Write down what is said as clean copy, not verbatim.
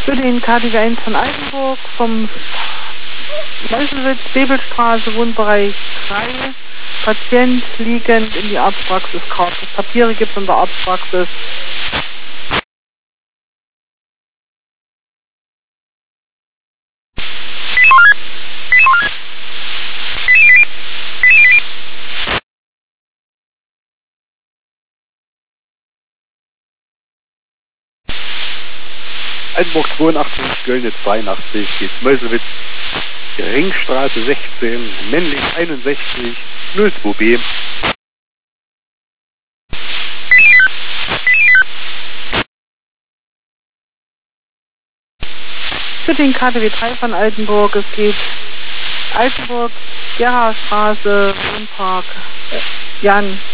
Für den KDW 1 von Altenburg vom Meuselwitz, Bebelstraße, Wohnbereich 3. Patient liegend in die Arztpraxis gerade. Papiere gibt es in der Arztpraxis. Altenburg 82, Göllne 82, geht's Meuselwitz, Ringstraße 16, männlich 61, 02B. Für den KDW 3 von Altenburg, es geht Altenburg, Gerhardstraße, Wohnpark, Jan